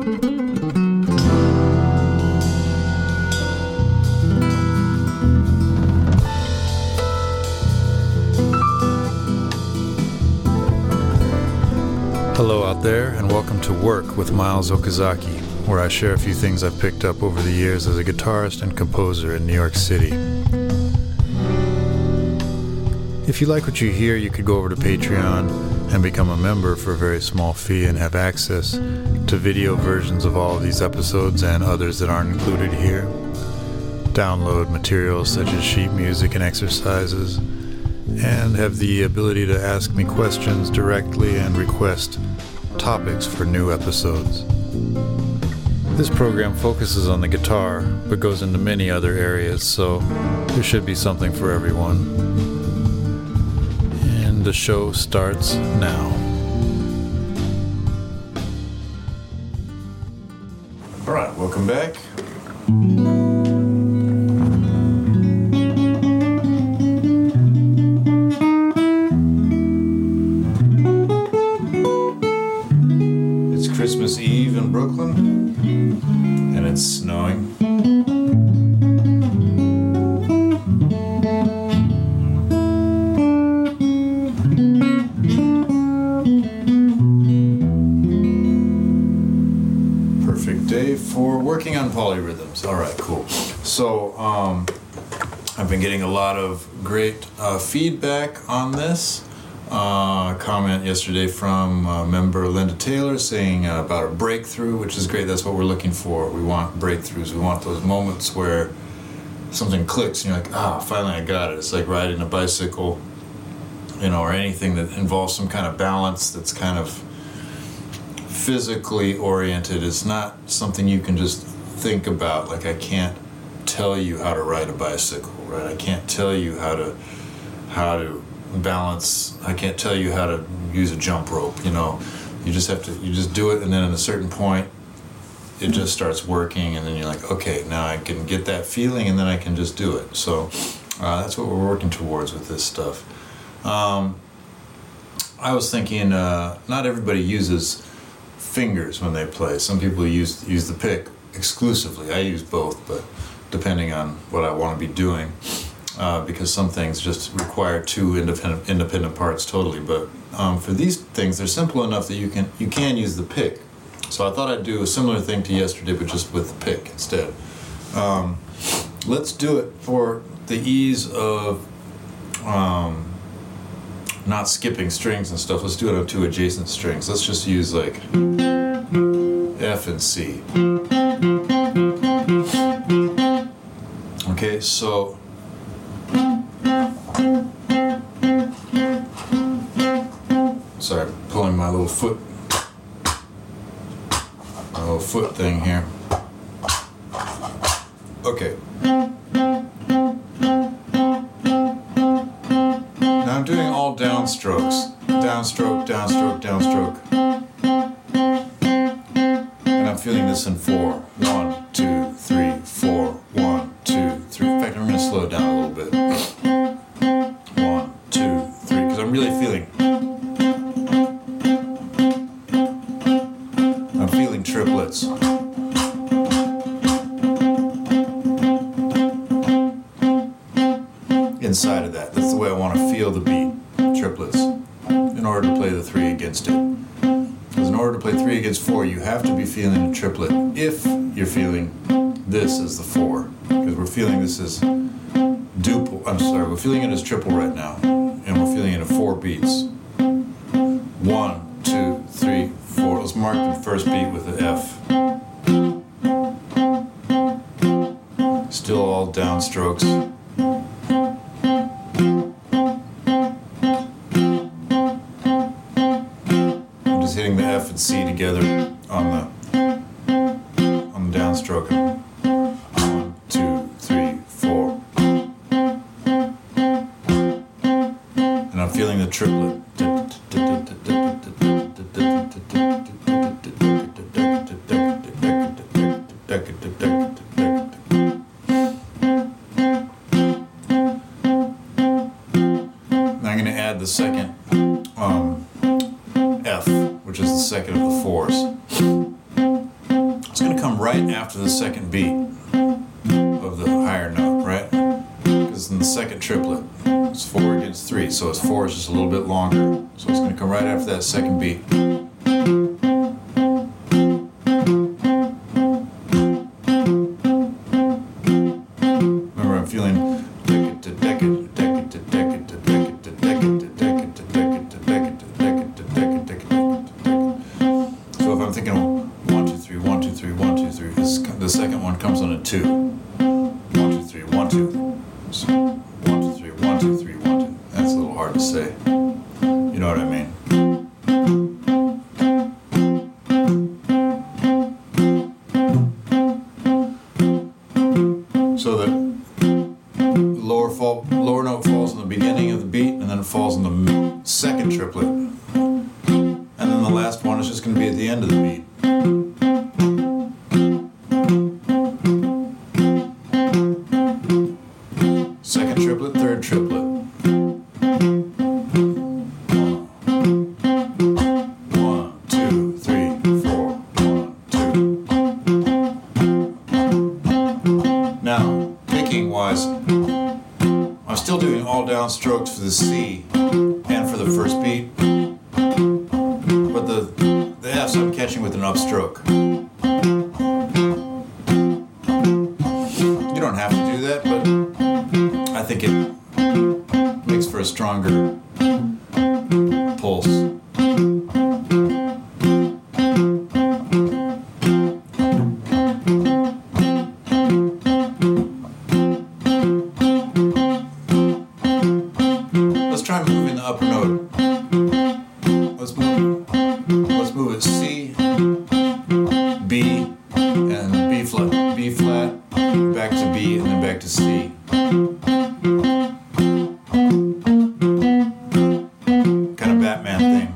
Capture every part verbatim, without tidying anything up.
Hello out there, and welcome to Work with Miles Okazaki, where I share a few things I've picked up over the years as a guitarist and composer in New York City. If you like what you hear, you could go over to Patreon and become a member for a very small fee and have access to video versions of all of these episodes and others that aren't included here. Download materials such as sheet music and exercises, and have the ability to ask me questions directly and request topics for new episodes. This program focuses on the guitar, but goes into many other areas, so there should be something for everyone. And the show starts now. All right, welcome back. Christmas Eve in Brooklyn, and it's snowing. Perfect day for working on polyrhythms. All right, cool. So um, I've been getting a lot of great uh, feedback on this. Uh, comment yesterday from uh, member Linda Taylor saying uh, about a breakthrough, which is great. That's what we're looking for. We want breakthroughs. We want those moments where something clicks and you're like, ah, finally I got it. It's like riding a bicycle, you know, or anything that involves some kind of balance that's kind of physically oriented. It's not something you can just think about. Like, I can't tell you how to ride a bicycle, right? I can't tell you how to how to balance. I can't tell you how to use a jump rope, you know. You just have to, you just do it, and then at a certain point it just starts working, and then you're like, okay, now I can get that feeling, and then I can just do it. So uh, that's what we're working towards with this stuff. Um, I was thinking, uh, not everybody uses fingers when they play. Some people use use the pick exclusively. I use both, but depending on what I want to be doing. Uh, because some things just require two independent independent parts totally. But um, for these things, they're simple enough that you can you can use the pick. So I thought I'd do a similar thing to yesterday, but just with the pick instead. Um, let's do it for the ease of um, not skipping strings and stuff. Let's do it on two adjacent strings. Let's just use like F and C. Okay, so sorry, pulling my little foot, my little foot thing here. Okay. Now I'm doing all downstrokes. Downstroke, downstroke, downstroke. And I'm feeling this in four. One, two, three, four. One, two, three. In fact, I'm going to slow it down a little bit. One, two, three. Because I'm really feeling. I'm feeling triplets. Inside of that. That's the way I want to feel the beat. Triplets. In order to play the three against it. Because in order to play three against four, you have to be feeling a triplet if you're feeling this as the four. Because we're feeling this as duple. I'm sorry, we're feeling it as triple right now. And we're feeling it in four beats. One, two, three, four. Let's mark the first beat with the F. Still all downstrokes. I'm just hitting the F and C together on the on the downstroke. One, two, three, four. And I'm feeling the triplet. The second um, F, which is the second of the fours. come right after the second beat of the higher note, right? Because in the second triplet, it's four against three, so it's four is just a little bit longer. So it's going to come right after that second beat. Remember, I'm feeling decade to decade, decade to decade to decade to decade to decade to decade to decade to decade to decade to decade. So if I'm thinking one, two, three, one, two, three, one, two, three, this, the second one comes on a two. One, two, three, one, two. So one, two, three, one, two, three, one, two. That's a little hard to say. You know what I mean? So the lower fall, lower note falls in the beginning of the beat, and then it falls in the second triplet, and then the last one is just going to be at the end of the beat. Second triplet, third triplet. One, two, three, four. One, two. Now, picking wise, I'm still doing all down strokes for the C and for the first beat, but the, the F's I'm catching with an upstroke. You don't have to do that, but I think it makes for a stronger pulse. Let's try moving the upper note. Let's move. Let's move it C, B, and B flat, B flat, back to B, and then back to C. Kind of Batman thing.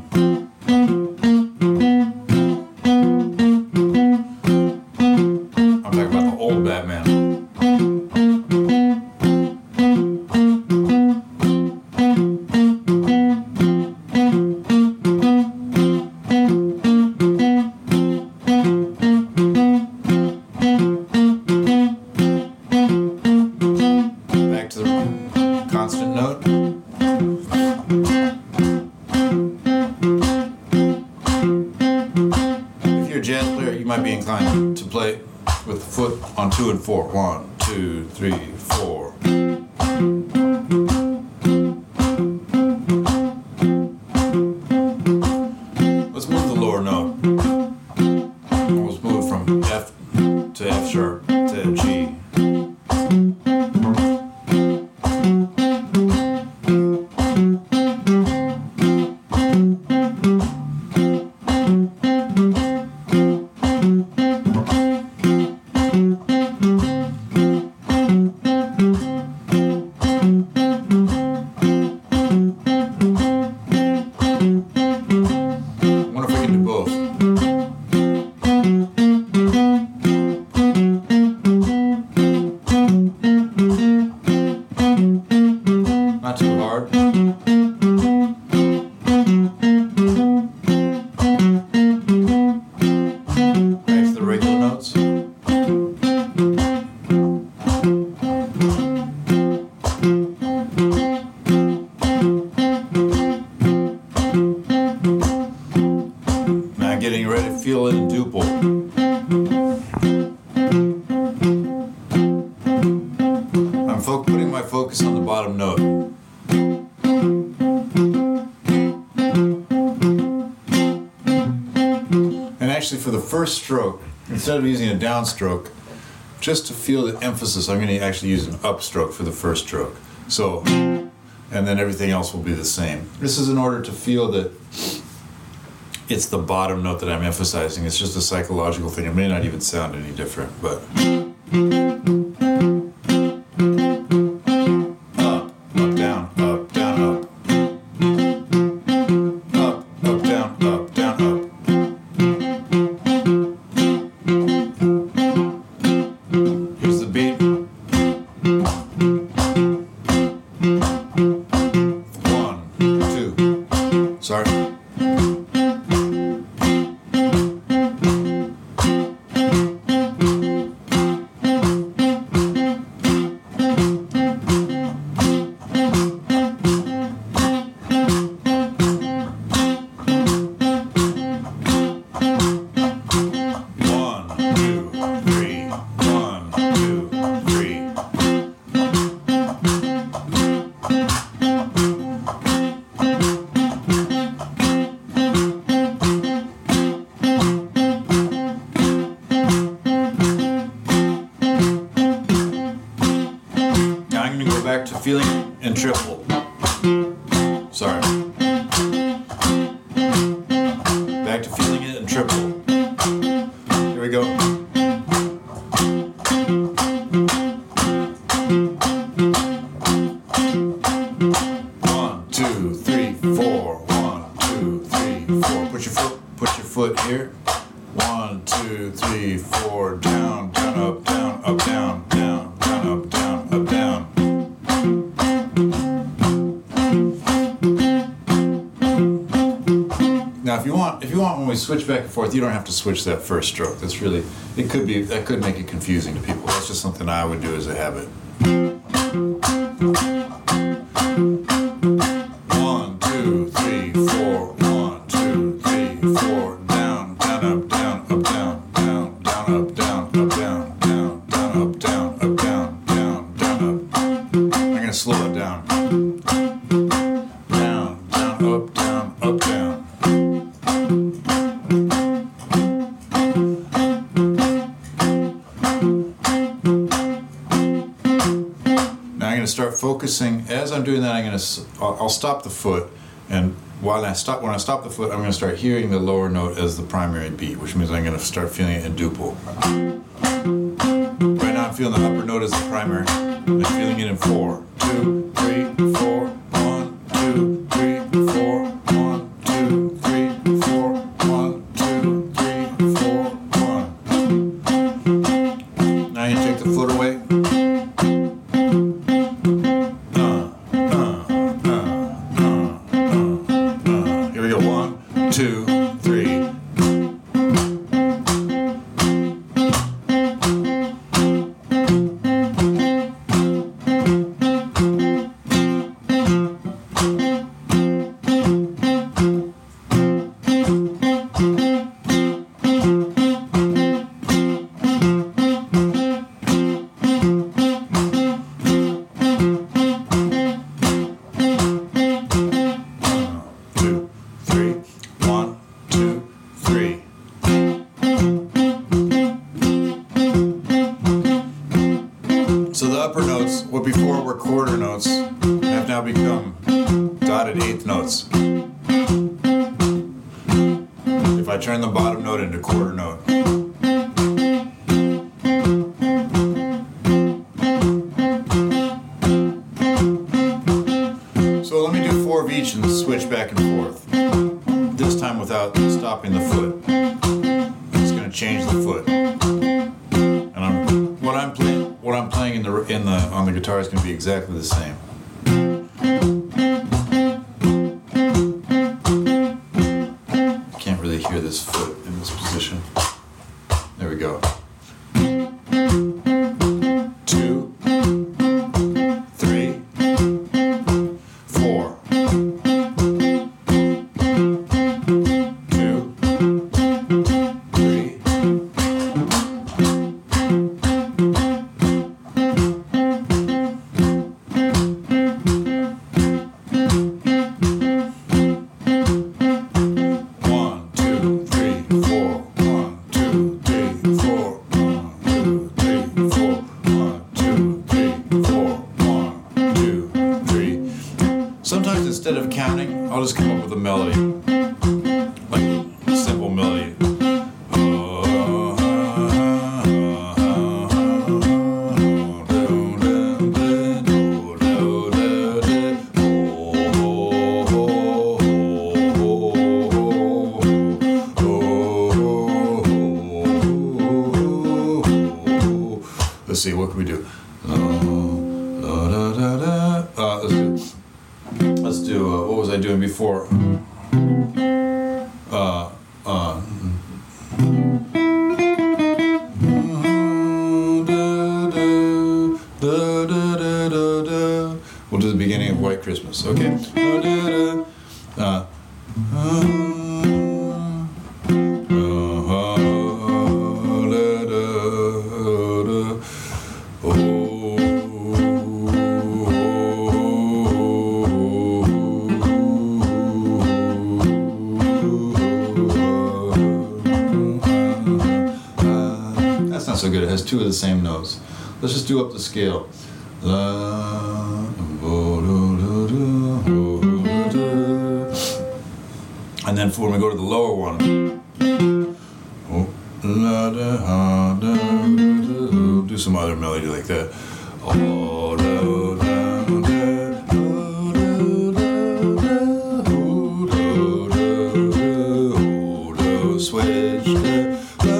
I'm talking about the old Batman. Back to the constant note. If you're a jazz player, you might be inclined to play with the foot on two and four. One, two, three, four. Let's move the lower note. Let's move from F to F sharp to G. What if we can do both? Not too hard. Back to the regular notes. Now getting ready to feel it in duple. I'm fo- putting my focus on the bottom note. And actually for the first stroke, instead of using a downstroke, just to feel the emphasis, I'm going to actually use an upstroke for the first stroke. So, and then everything else will be the same. This is in order to feel that it's the bottom note that I'm emphasizing. It's just a psychological thing. It may not even sound any different, but up, up, down, up, down, up. Up, up, down, up, down, up. Here's the beat. One, two. Sorry. One, two, three, four, down, down, up, down, up, down, down, down, up, down, up, down. Now, if you want, if you want, when we switch back and forth, you don't have to switch that first stroke. That's really, it could be, that could make it confusing to people. That's just something I would do as a habit. One, two, three, four. One, two, three, four. Down, down, up, down, up, down, down, down, up, down, up, down, down, down, up, down, up, down, down, down, up. I'm gonna slow it down. Down, down, up, down, up, down. Start focusing. As I'm doing that, I'm going to I'll, I'll stop the foot, and while I stop when I stop the foot, I'm going to start hearing the lower note as the primary beat, which means I'm going to start feeling it in duple. Right now I'm feeling the upper note as the primary. I'm feeling it in four, two, three, four, one, two, three, four, one, two, three, four, one, two, three, four, one. Now you take the foot away. Two, three. So the upper notes, what before were quarter notes, have now become dotted eighth notes. If I turn the bottom note into quarter note. So let me do four of each and switch back and forth. This time without stopping the foot. It's going to change the foot. And I'm, what I'm playing, what I'm playing in the in the on the guitar is going to be exactly the same. Can't really hear this foot in this position. There we go. Two, three, four. Two, three. Sometimes instead of counting, I'll just come up with a melody, like a simple melody. Let's see, what can we do? Uh, let's do Let's do, uh, what was I doing before? Uh, uh. We'll do the beginning of White Christmas, okay? Uh, so good. It has two of the same notes. Let's just do up the scale. And then for when we go to the lower one, do some other melody like that. Switch.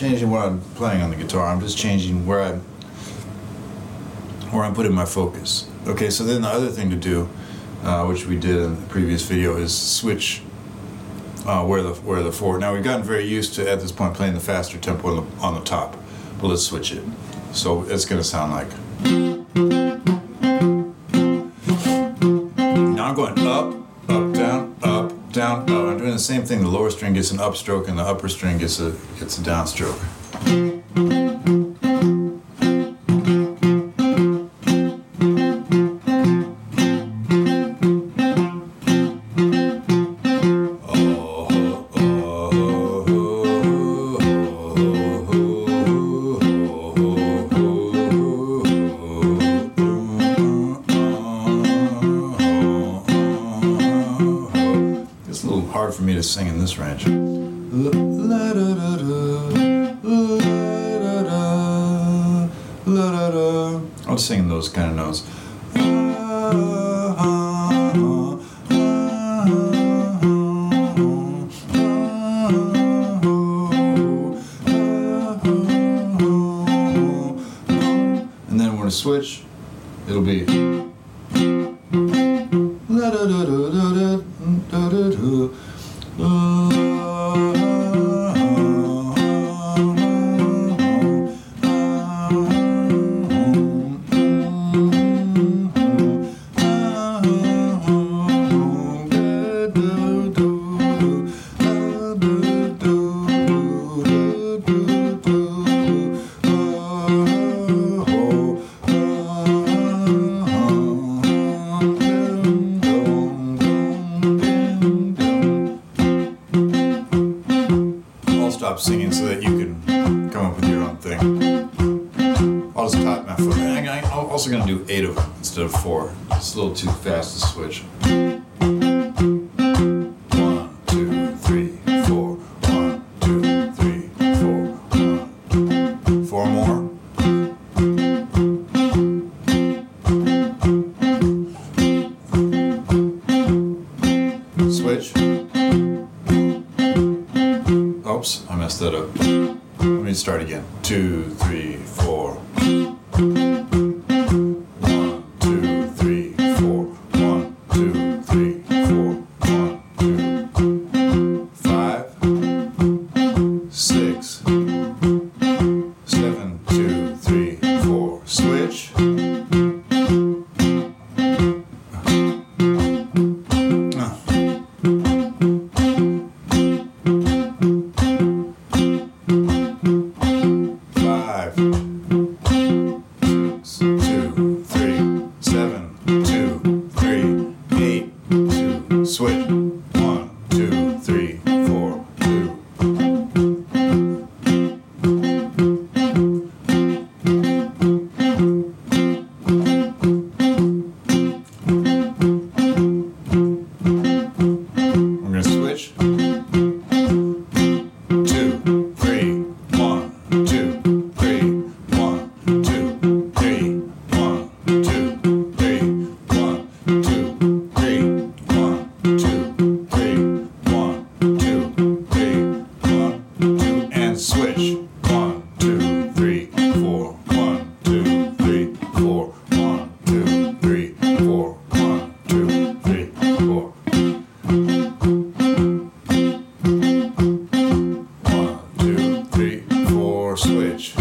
changing what I'm playing on the guitar. I'm just changing where I'm where I'm putting my focus. Okay, so then the other thing to do, uh, which we did in the previous video, is switch uh, where the where the four. Now we've gotten very used to at this point playing the faster tempo on the, on the top, but let's switch it. So it's going to sound like. Now I'm going up, up, down, up, down, up. I'm doing the same thing. The lower string gets an upstroke, and the upper string gets a gets a downstroke. Hard for me to sing in this range. I'll sing those kind of notes. And then when I switch, it'll be. Stop singing so that you can come up with your own thing. I'll just tap my foot. I'm also going to do eight of them instead of four. It's a little too fast to switch. One, two, three, four. One, two, three, four. One. Four more. Switch. Oops, I messed that up. Let me start again. Two, three, four. One, two, three, four. One, two, three, four. One, two. Five, six, seven, two, three, four. Switch. Switch. One, two, three, four, two. I'm going to switch. Two, three, one, two, three, one, two, three, one, two, three, one, two, three, one. Two, three, one, two, three, one, two, and switch. One, two, three, four, one, two, three, four, one, two, three, four, one, two, three, four. One, two, three, four, switch.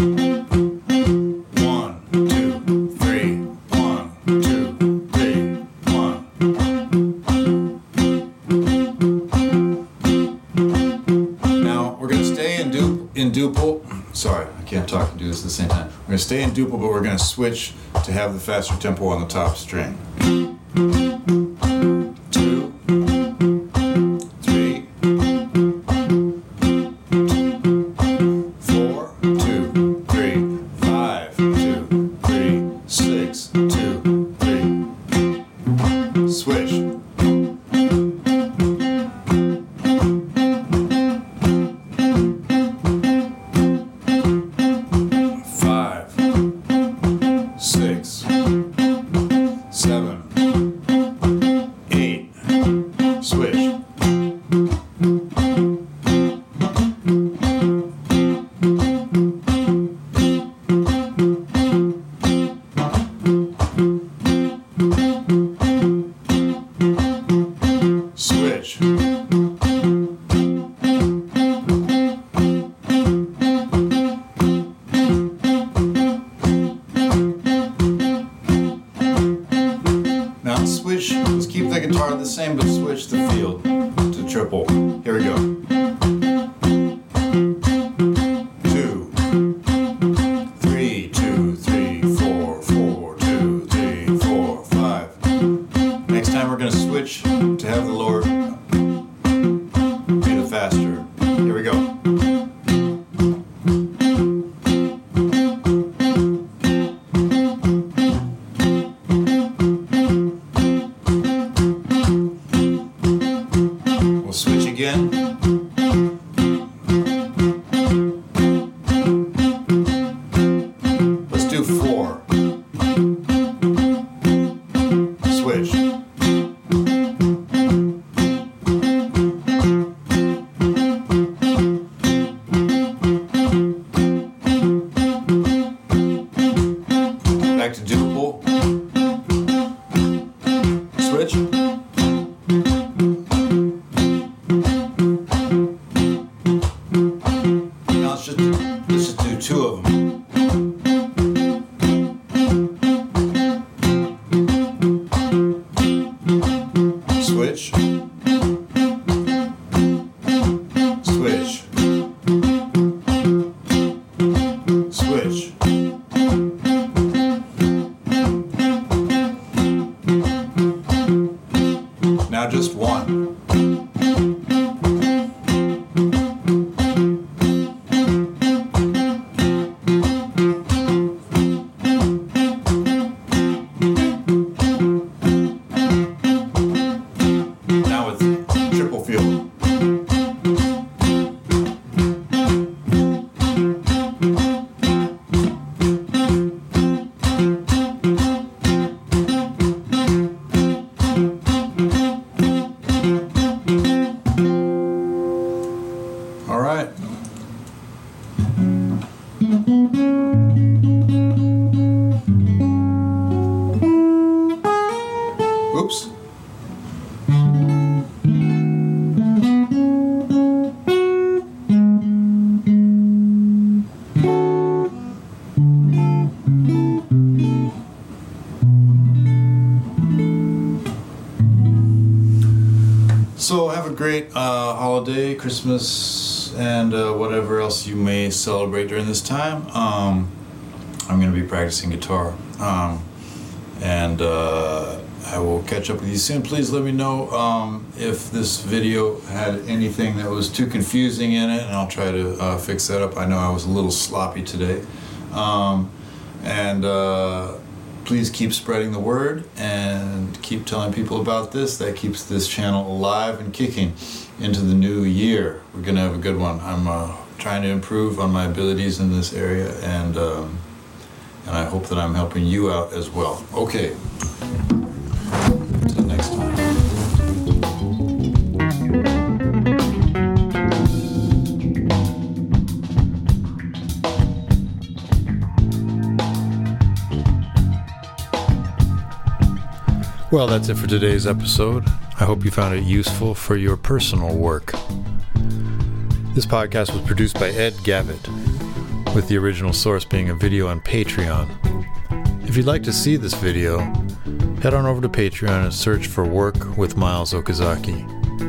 One, two, three, one, two, three, one. Now we're going to stay in du in duple. Sorry, I can't talk and do this at the same time. We're going to stay in duple, but we're going to switch to have the faster tempo on the top string. Two, three, four, two, three, five, two, three, six, two, three. Switch. Six, seven, of them. Switch. Switch. Switch. Now just one. Now with triple field. All right. Oops. So have a great uh, holiday, Christmas, and uh, whatever else you may celebrate during this time. Um, I'm going to be practicing guitar, um, and uh, I will catch up with you soon. Please let me know um, if this video had anything that was too confusing in it, and I'll try to uh, fix that up. I know I was a little sloppy today. Um, and uh, please keep spreading the word and keep telling people about this. That keeps this channel alive and kicking into the new year. We're going to have a good one. I'm uh, trying to improve on my abilities in this area, and um, and I hope that I'm helping you out as well. Okay. Until next time. Well, that's it for today's episode. I hope you found it useful for your personal work. This podcast was produced by Ed Gavitt, with the original source being a video on Patreon. If you'd like to see this video, head on over to Patreon and search for Work with Miles Okazaki.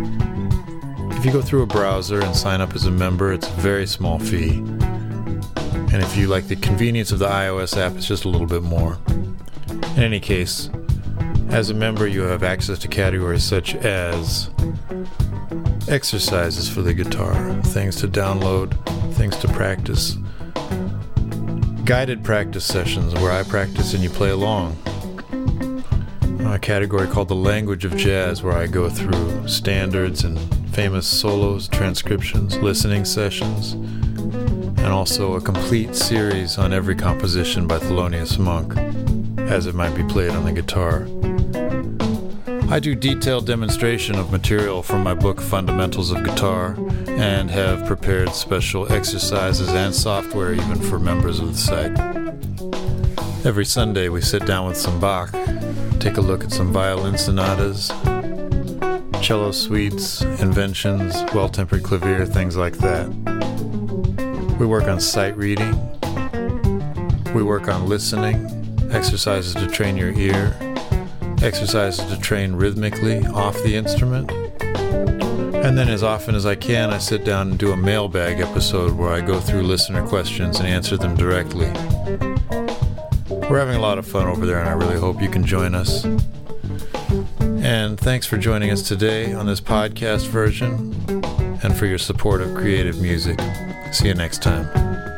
If you go through a browser and sign up as a member, it's a very small fee. And if you like the convenience of the iOS app, it's just a little bit more. In any case, as a member, you have access to categories such as exercises for the guitar, things to download, things to practice, guided practice sessions where I practice and you play along, a category called the Language of Jazz where I go through standards and famous solos, transcriptions, listening sessions, and also a complete series on every composition by Thelonious Monk as it might be played on the guitar. I do detailed demonstration of material from my book Fundamentals of Guitar and have prepared special exercises and software even for members of the site. Every Sunday we sit down with some Bach, take a look at some violin sonatas, cello suites, inventions, well-tempered clavier, things like that. We work on sight reading, we work on listening, exercises to train your ear, exercises to train rhythmically off the instrument. And then as often as I can, I sit down and do a mailbag episode where I go through listener questions and answer them directly. We're having a lot of fun over there, and I really hope you can join us. And thanks for joining us today on this podcast version and for your support of creative music. See you next time.